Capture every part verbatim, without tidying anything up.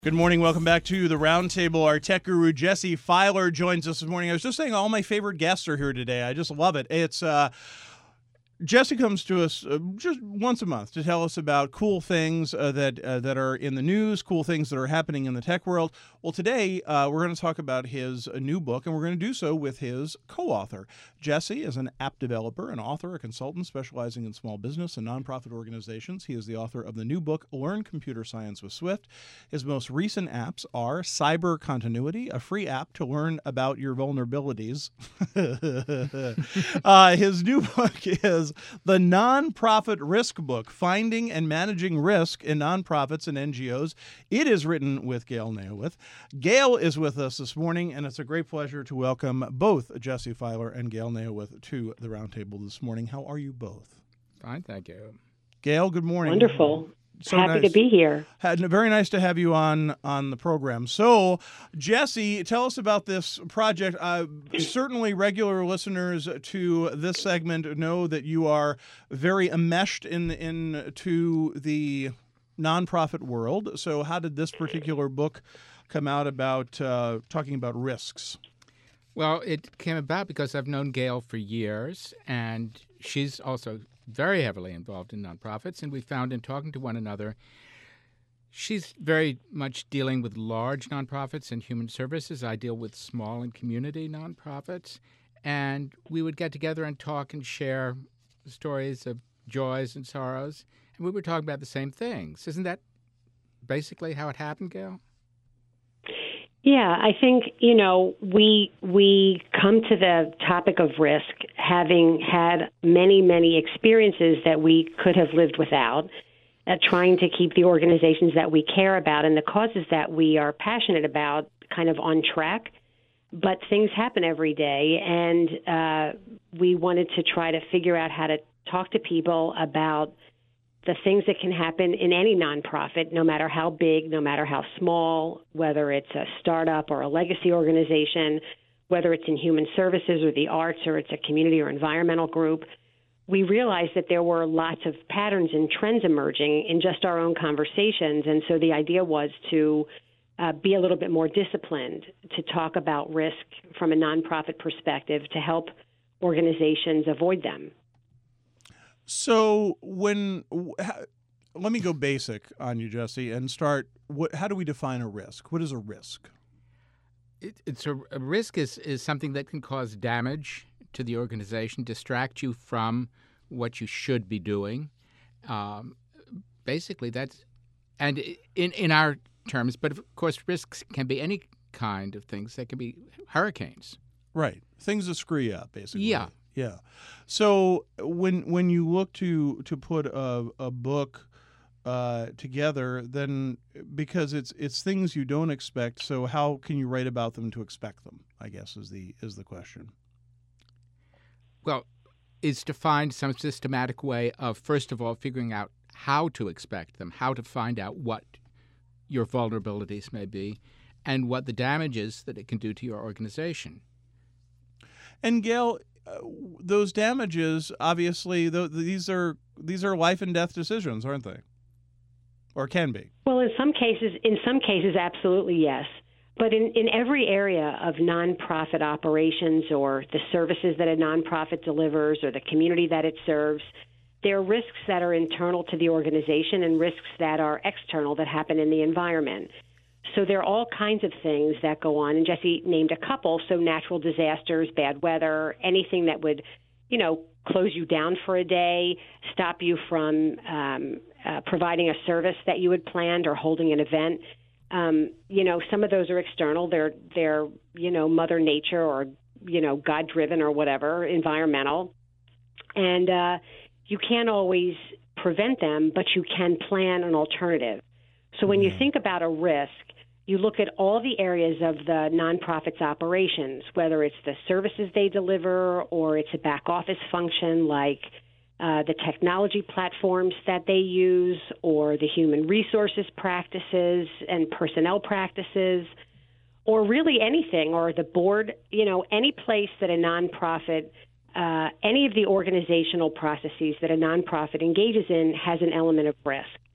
Good morning. Welcome back to the Roundtable. Our tech guru, Jesse Filer, joins us this morning. I was just saying all my favorite guests are here today. I just love it. It's uh, Jesse comes to us uh, just once a month to tell us about cool things uh, that uh, that are in the news, cool things that are happening in the tech world. Well, today uh, we're going to talk about his uh, new book, and we're going to do so with his co-author. Jesse is an app developer, an author, a consultant specializing in small business and nonprofit organizations. He is the author of the new book, Learn Computer Science with Swift. His most recent apps are Cyber Continuity, a free app to learn about your vulnerabilities. uh, his new book is The Nonprofit Risk Book, Finding and Managing Risk in Nonprofits and N G Os. It is written with Gail Nayowith. Gail is with us this morning, and it's a great pleasure to welcome both Jesse Filer and Gail Nayowith to the Roundtable this morning. How are you both? Fine, thank you. Gail, good morning. Wonderful. So Happy nice. to be here. Had, very nice to have you on on the program. So, Jesse, tell us about this project. Uh, certainly, regular listeners to this segment know that you are very enmeshed in into the nonprofit world. So, how did this particular book come out about uh, talking about risks? Well, it came about because I've known Gail for years, and she's also very heavily involved in nonprofits, and we found in talking to one another, she's very much dealing with large nonprofits and human services. I deal with small and community nonprofits, and we would get together and talk and share stories of joys and sorrows, and we were talking about the same things. Isn't that basically how it happened, Gail? Yeah, I think, you know, we we come to the topic of risk having had many, many experiences that we could have lived without, uh, trying to keep the organizations that we care about and the causes that we are passionate about kind of on track. But things happen every day, and uh, we wanted to try to figure out how to talk to people about the things that can happen in any nonprofit, no matter how big, no matter how small, whether it's a startup or a legacy organization, whether it's in human services or the arts or it's a community or environmental group. We realized that there were lots of patterns and trends emerging in just our own conversations. And so the idea was to uh, be a little bit more disciplined, to talk about risk from a nonprofit perspective to help organizations avoid them. So when how, let me go basic on you, Jesse, and start. What? How do we define a risk? What is a risk? It, it's a, a risk is, is something that can cause damage to the organization, distract you from what you should be doing. Um, basically, that's and in in our terms. But of course, risks can be any kind of things. They can be hurricanes, right? Things that screw you up, basically. Yeah. Yeah. So when when you look to to put a a book uh, together, then because it's it's things you don't expect, so how can you write about them to expect them? I guess is the is the question. Well, is to find some systematic way of first of all figuring out how to expect them, how to find out what your vulnerabilities may be, and what the damage is that it can do to your organization. And Gail, Uh, those damages, obviously, th- these are these are life and death decisions, aren't they? Or can be. Well, in some cases, in some cases, absolutely yes. But in, in every area of nonprofit operations or the services that a nonprofit delivers or the community that it serves, there are risks that are internal to the organization and risks that are external that happen in the environment. So there are all kinds of things that go on, and Jesse named a couple, so natural disasters, bad weather, anything that would, you know, close you down for a day, stop you from um, uh, providing a service that you had planned or holding an event. Um, you know, some of those are external. They're, they're, you know, Mother Nature or, you know, God-driven or whatever, environmental. And uh, you can't always prevent them, but you can plan an alternative. So when you think about a risk, you look at all the areas of the nonprofit's operations, whether it's the services they deliver or it's a back office function like uh, the technology platforms that they use or the human resources practices and personnel practices, or really anything, or the board, you know, any place that a nonprofit, uh, any of the organizational processes that a nonprofit engages in has an element of risk.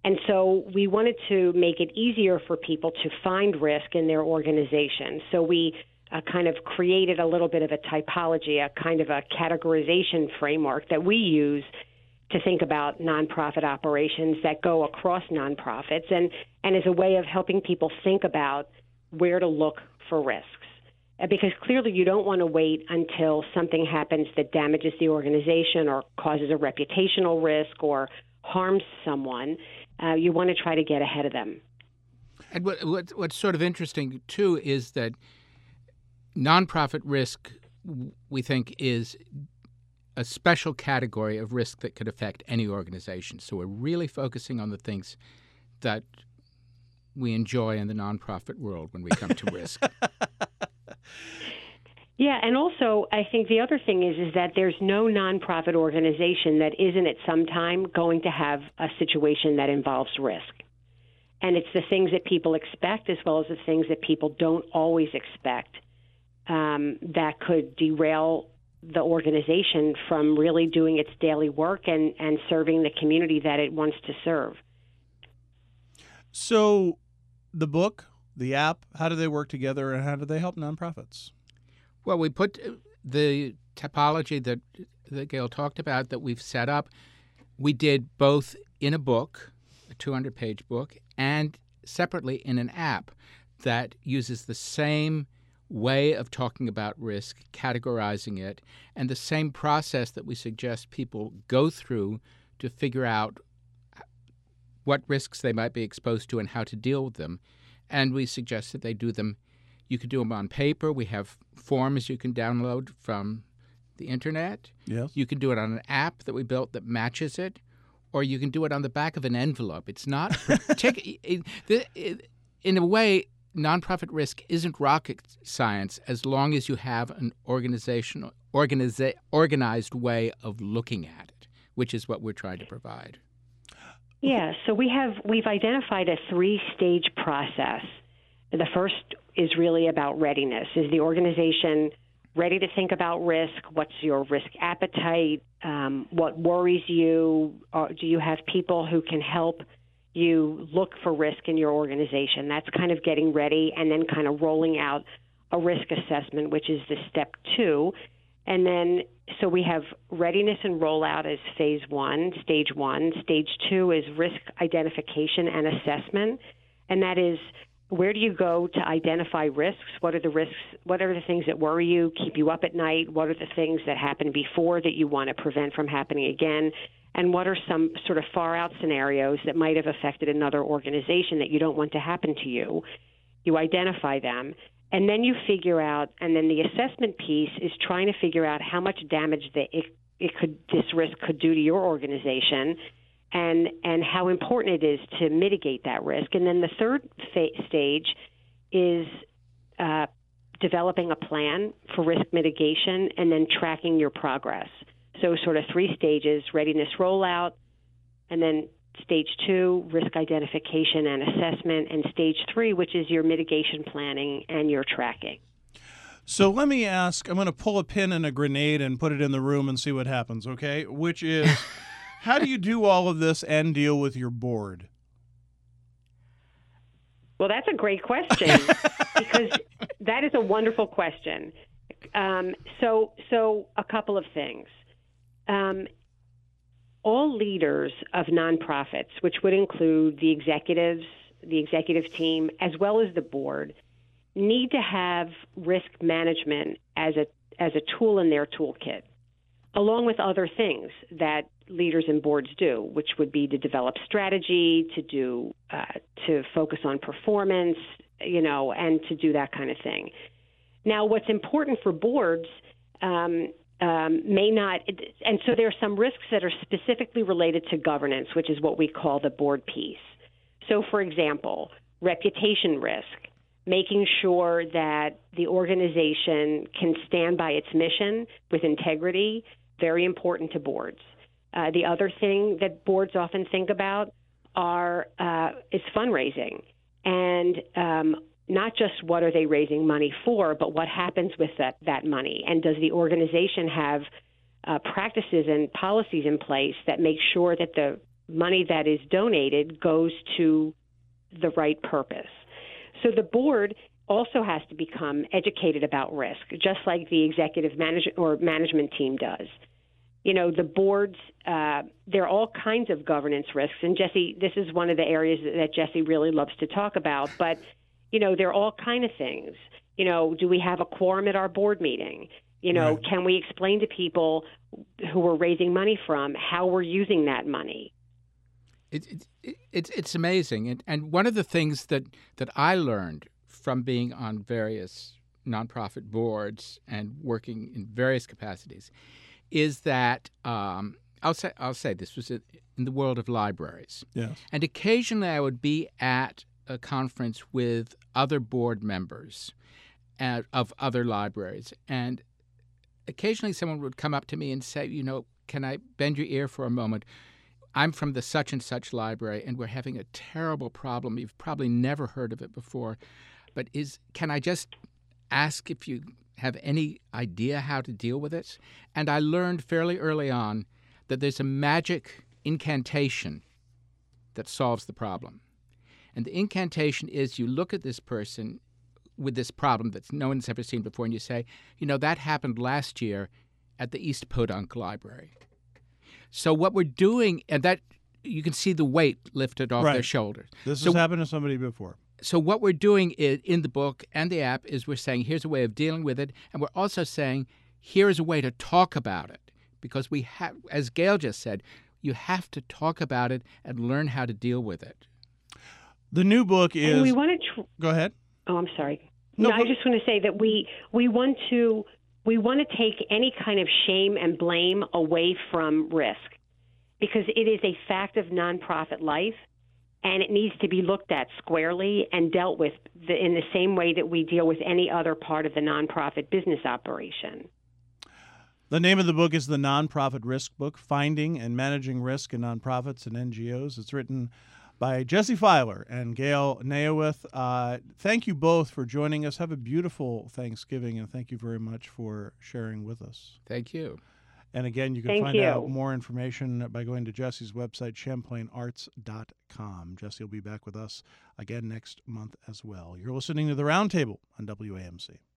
And so we wanted to make it easier for people to find risk in their organization. So we uh, kind of created a little bit of a typology, a kind of a categorization framework that we use to think about nonprofit operations that go across nonprofits, and, and as a way of helping people think about where to look for risks. Uh, because clearly you don't want to wait until something happens that damages the organization or causes a reputational risk or harms someone. Uh, you want to try to get ahead of them. And what, what, what's sort of interesting, too, is that nonprofit risk, we think, is a special category of risk that could affect any organization. So we're really focusing on the things that we enjoy in the nonprofit world when we come to risk. Yeah, and also I think the other thing is is that there's no nonprofit organization that isn't at some time going to have a situation that involves risk. And it's the things that people expect as well as the things that people don't always expect um, that could derail the organization from really doing its daily work and, and serving the community that it wants to serve. So the book, the app, how do they work together and how do they help nonprofits? Well, we put the typology that, that Gail talked about that we've set up, we did both in a book, a two hundred page book, and separately in an app that uses the same way of talking about risk, categorizing it, and the same process that we suggest people go through to figure out what risks they might be exposed to and how to deal with them. And we suggest that they do them. You could do them on paper. We have forms you can download from the internet. Yes. You can do it on an app that we built that matches it, or you can do it on the back of an envelope. It's not partic- in a way, nonprofit risk isn't rocket science as long as you have an organizational, organiza- organized way of looking at it, which is what we're trying to provide. Yeah, so we have we've identified a three-stage process. The first is really about readiness. Is the organization ready to think about risk? What's your risk appetite? Um, what worries you? Or do you have people who can help you look for risk in your organization? That's kind of getting ready and then kind of rolling out a risk assessment, which is the step two. And then, so we have readiness and rollout as phase one, stage one. Stage two is risk identification and assessment. And that is, where do you go to identify risks? What are the risks? What are the things that worry you, keep you up at night? What are the things that happened before that you want to prevent from happening again? And what are some sort of far-out scenarios that might have affected another organization that you don't want to happen to you? You identify them, and then you figure out, and then the assessment piece is trying to figure out how much damage that it, it could, this risk could do to your organization, and and how important it is to mitigate that risk. And then the third fa- stage is uh, developing a plan for risk mitigation and then tracking your progress. So sort of three stages: readiness, rollout, and then stage two, risk identification and assessment, and stage three, which is your mitigation planning and your tracking. So let me ask, I'm going to pull a pin in a grenade and put it in the room and see what happens, okay? Which is, how do you do all of this and deal with your board? Well, that's a great question because that is a wonderful question. Um, so, so a couple of things. Um, all leaders of nonprofits, which would include the executives, the executive team, as well as the board, need to have risk management as a as a tool in their toolkit, along with other things that leaders and boards do, which would be to develop strategy, to do uh, to focus on performance, you know, and to do that kind of thing. Now, what's important for boards um, um, may not, and so there are some risks that are specifically related to governance, which is what we call the board piece. So, for example, reputation risk, making sure that the organization can stand by its mission with integrity, very important to boards. Uh, the other thing that boards often think about are uh, is fundraising, and um, not just what are they raising money for, but what happens with that, that money, and does the organization have uh, practices and policies in place that make sure that the money that is donated goes to the right purpose. So the board also has to become educated about risk, just like the executive manage- or management team does. You know, the boards, uh, there are all kinds of governance risks. And Jesse, this is one of the areas that Jesse really loves to talk about. But, you know, there are all kind of things. You know, do we have a quorum at our board meeting? You know, Right. Can we explain to people who we're raising money from how we're using that money? It, it, it, it's it's amazing, and and one of the things that that I learned from being on various nonprofit boards and working in various capacities is that um, I'll say I'll say this was in the world of libraries, Yes. and occasionally I would be at a conference with other board members at, of other libraries, and occasionally someone would come up to me and say, you know, can I bend your ear for a moment? I'm from the such and such library, and we're having a terrible problem. You've probably never heard of it before, but is can I just ask if you have any idea how to deal with it? And I learned fairly early on that there's a magic incantation that solves the problem. And the incantation is you look at this person with this problem that no one's ever seen before, and you say, you know, that happened last year at the East Podunk Library. So what we're doing, and that you can see the weight lifted off Right. their shoulders. This So- has happened to somebody before. So what we're doing is, in the book and the app is we're saying here's a way of dealing with it, and we're also saying here's a way to talk about it, because we have, as Gail just said, you have to talk about it and learn how to deal with it. The new book is. And we want to. Tr- Go ahead. oh, I'm sorry. No, No, go- I just want to say that we we want to we want to take any kind of shame and blame away from risk, because it is a fact of nonprofit life, and it needs to be looked at squarely and dealt with the, in the same way that we deal with any other part of the nonprofit business operation. The name of the book is The Nonprofit Risk Book, Finding and Managing Risk in Nonprofits and N G Os. It's written by Jesse Filer and Gail Nayowith. Uh, thank you both for joining us. Have a beautiful Thanksgiving, and thank you very much for sharing with us. Thank you. And again, you can Thank find you. out more information by going to Jesse's website, champlain arts dot com. Jesse will be back with us again next month as well. You're listening to The Roundtable on W A M C.